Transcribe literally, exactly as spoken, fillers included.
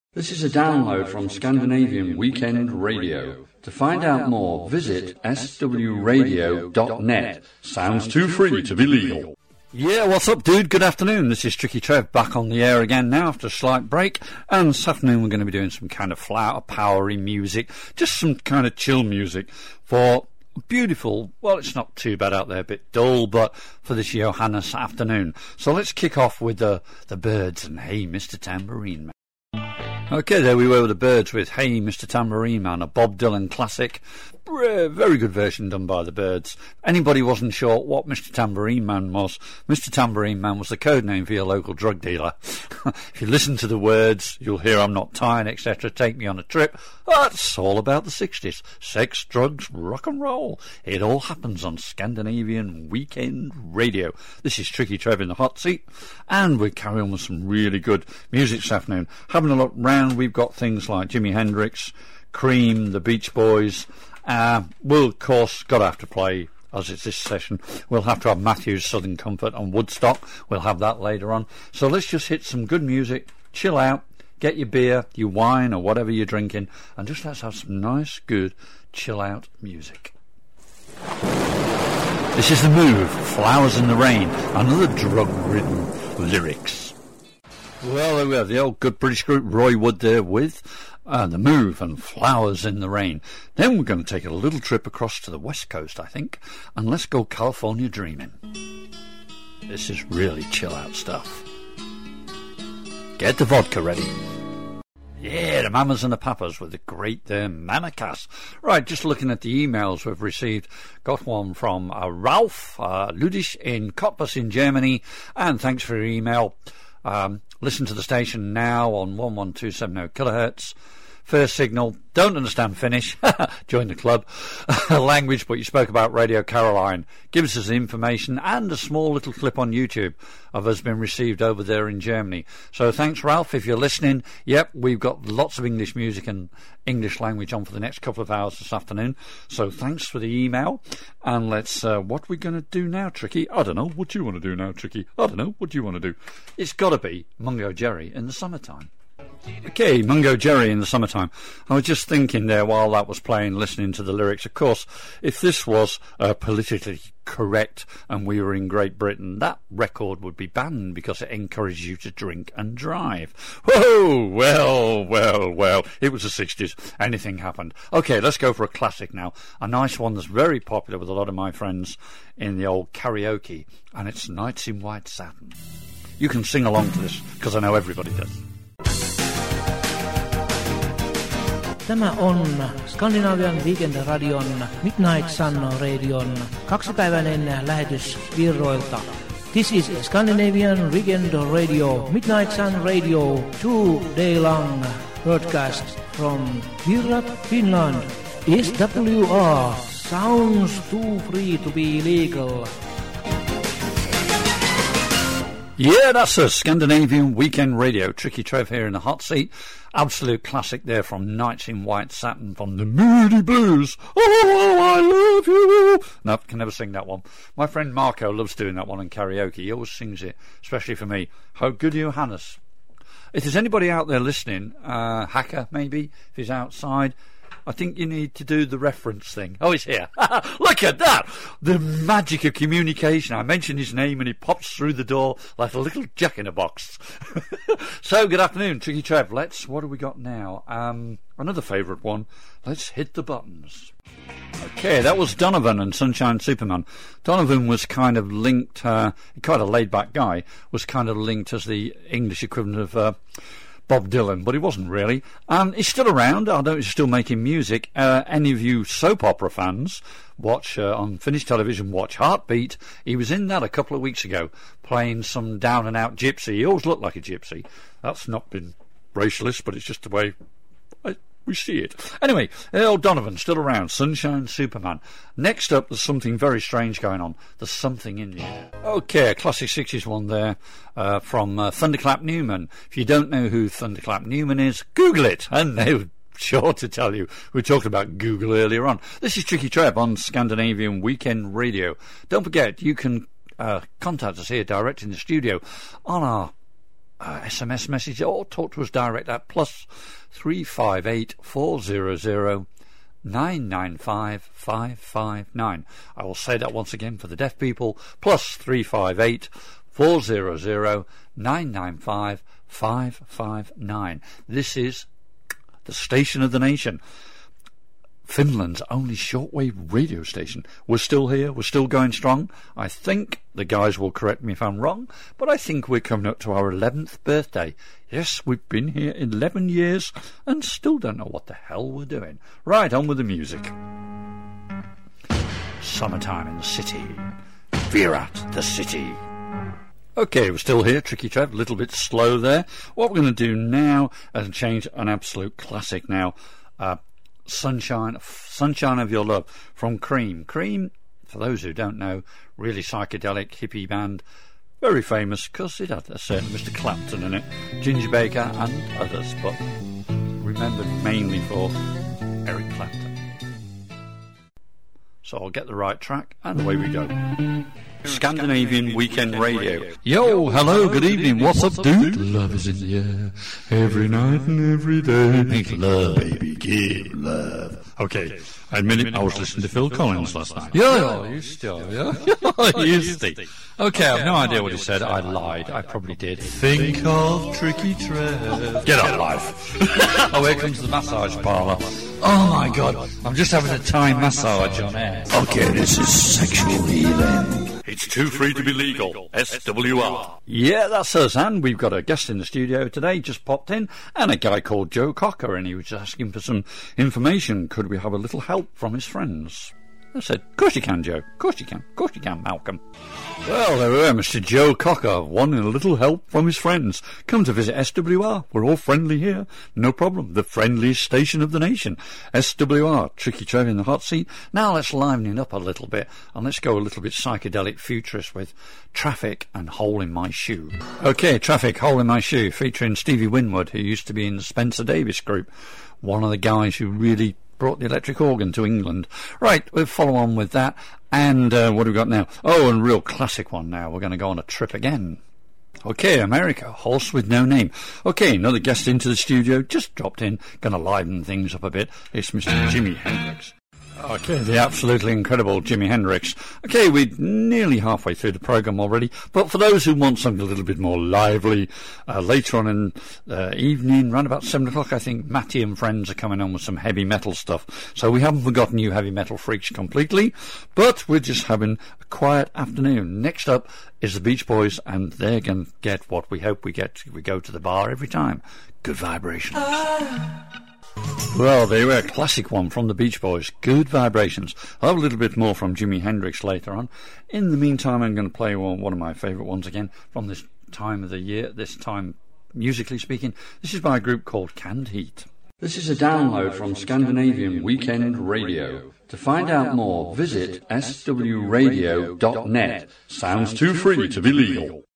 This is a download from Scandinavian Weekend Radio. To find out more, visit s w radio dot net. Sounds too free to be legal. Yeah, what's up, dude? Good afternoon. This is Tricky Trev back on the air again now after a slight break. And this afternoon we're going to be doing some kind of flower powery music, just some kind of chill music for beautiful, well, it's not too bad out there, a bit dull, but for this Johannes afternoon. So let's kick off with the, the Birds and Hey, Mister Tambourine Man. Okay, there we were with the Birds with Hey, Mister Tambourine Man, a Bob Dylan classic. Very good version done by the Birds. Anybody wasn't sure what Mister Tambourine Man was, Mister Tambourine Man was the code name for your local drug dealer. If you listen to the words, you'll hear I'm not tired, et cetera. Take me on a trip. That's all about the sixties. Sex, drugs, rock and roll. It all happens on Scandinavian Weekend Radio. This is Tricky Trev in the hot seat, and we carry on with some really good music this afternoon. Having a look round, we've got things like Jimi Hendrix, Cream, the Beach Boys. Uh, we'll, of course, got to have to play, as it's this session, we'll have to have Matthew's Southern Comfort and Woodstock. We'll have that later on. So let's just hit some good music, chill out, get your beer, your wine, or whatever you're drinking, and just let's have some nice, good, chill out music. This is The Move, Flowers in the Rain, another drug-ridden lyrics. Well, there we have the old good British group Roy Wood there with uh, The Move and Flowers in the Rain. Then we're going to take a little trip across to the west coast, I think, and let's go California Dreaming. This is really chill out stuff. Get the vodka ready. Yeah, the Mamas and the Papas with the great uh, Mamakas. Right, just looking at the emails we've received. Got one from uh, Ralph uh, Ludisch in Cottbus in Germany, and thanks for your email. Um, listen to the station now on one one two seven zero kilohertz. First signal, don't understand Finnish, join the club. Language, but you spoke about Radio Caroline. Gives us the information and a small little clip on YouTube of us being received over there in Germany. So thanks, Ralph, if you're listening. Yep, we've got lots of English music and English language on for the next couple of hours this afternoon. So thanks for the email. And let's, uh, what we're going to do now, Tricky? I don't know. What do you want to do now, Tricky? I don't know. What do you want to do? It's got to be Mungo Jerry in the summertime. Okay, Mungo Jerry in the summertime. I was just thinking there while that was playing, listening to the lyrics. Of course, if this was uh, politically correct and we were in Great Britain, that record would be banned because it encourages you to drink and drive. Whoa, well, well, well. It was the sixties. Anything happened. Okay, let's go for a classic now. A nice one that's very popular with a lot of my friends in the old karaoke, and it's Nights in White Satin. You can sing along to this because I know everybody does. Tämä on Scandinavian Weekend Radion Midnight Sun Radion kaksipäiväinen lähetys Virroilta. This is Scandinavian Weekend Radio Midnight Sun Radio two-day long broadcast from Virrat, Finland. S W R sounds too free to be legal. Yeah, that's a Scandinavian Weekend Radio. Tricky Trev here in the hot seat. Absolute classic there from Nights in White Satin from the Moody Blues. Oh, I love you. No, can never sing that one. My friend Marco loves doing that one in karaoke. He always sings it, especially for me. How good Johannes. If there's anybody out there listening, uh, Hacker maybe, if he's outside, I think you need to do the reference thing. Oh, he's here. Look at that. The magic of communication. I mention his name and he pops through the door like a little jack-in-a-box. So, good afternoon, Tricky Trev. Let's, what have we got now? Um, another favourite one. Let's hit the buttons. Okay, that was Donovan and Sunshine Superman. Donovan was kind of linked, uh, quite a laid-back guy, was kind of linked as the English equivalent of... Uh, Bob Dylan, but he wasn't really. And he's still around. I know he's still making music. Uh, any of you soap opera fans watch uh, on Finnish television, watch Heartbeat. He was in that a couple of weeks ago, playing some down-and-out gypsy. He always looked like a gypsy. That's not been racialist, but it's just the way I, we see it. Anyway, Earl Donovan, still around. Sunshine Superman. Next up, there's something very strange going on. There's something in the air. Okay, a classic sixties one there uh, from uh, Thunderclap Newman. If you don't know who Thunderclap Newman is, Google it, and they would sure to tell you. We talked about Google earlier on. This is Tricky Trev on Scandinavian Weekend Radio. Don't forget, you can uh, contact us here direct in the studio on our uh, S M S message or talk to us direct at plus three five eight four zero zero nine nine five five five nine. I will say that once again for the deaf people, plus three five eight four zero zero nine nine five five five nine. This is the station of the nation, Finland's only shortwave radio station. We're still here, we're still going strong. I think the guys will correct me if I'm wrong, but I think we're coming up to our eleventh birthday. Yes, we've been here eleven years and still don't know what the hell we're doing. Right, on with the music. Summertime in the city. Virat, the city. Okay, we're still here, Tricky Trev, a little bit slow there. What we're going to do now is change an absolute classic now. Uh, Sunshine, Sunshine of Your Love from Cream. Cream, for those who don't know, really psychedelic hippie band, very famous because it had a certain Mister Clapton in it, Ginger Baker and others, but remembered mainly for Eric Clapton. So I'll get the right track and away we go. Scandinavian Weekend Radio. Yo, hello, good evening, what's up, dude? Love is in the air, every night and every day. Make love, baby, give love. Okay, I admit it, I was listening to Phil Collins last night. Yeah, you still, yeah? You still. Okay, I've no idea what he said, I lied, I probably did. Think of Tricky Trev. Get on life. Oh, here comes the massage parlour. Oh my god, I'm just having a Thai massage on air. Okay, this is sexual healing. It's too free to be legal. S W R. Yeah, that's us, and we've got a guest in the studio today, just popped in, and a guy called Joe Cocker, and he was asking for some information. Could we have a little help from his friends? I said, of course you can, Joe. Of course you can. Of course you can, Malcolm. Well, there we were, Mister Joe Cocker, wanting a little help from his friends. Come to visit S W R. We're all friendly here. No problem. The friendliest station of the nation. S W R. Tricky Trev in the hot seat. Now let's liven it up a little bit, and let's go a little bit psychedelic futurist with Traffic and Hole in My Shoe. Okay, Traffic, Hole in My Shoe, featuring Stevie Winwood, who used to be in the Spencer Davis group. One of the guys who really brought the electric organ to England. Right, we'll follow on with that. And uh, what have we got now? Oh, and a real classic one now. We're going to go on a trip again. Okay, America, Horse with No Name. Okay, another guest into the studio, just dropped in, going to liven things up a bit. It's Mister Jimi Hendrix. Okay, the absolutely incredible Jimi Hendrix. Okay, we're nearly halfway through the programme already, but for those who want something a little bit more lively, uh, later on in the uh, evening, around about seven o'clock, I think Matty and friends are coming on with some heavy metal stuff. So we haven't forgotten you heavy metal freaks completely, but we're just having a quiet afternoon. Next up is the Beach Boys, and they're going to get what we hope we get. We go to the bar every time. Good vibrations. Ah. Well, there were a classic one from the Beach Boys, Good Vibrations. I'll have a little bit more from Jimi Hendrix later on. In the meantime, I'm going to play one, one of my favourite ones again from this time of the year, this time musically speaking. This is by a group called Canned Heat. This is a download from Scandinavian Weekend Radio. To find out more, visit s w radio dot net. Sounds too free to be legal.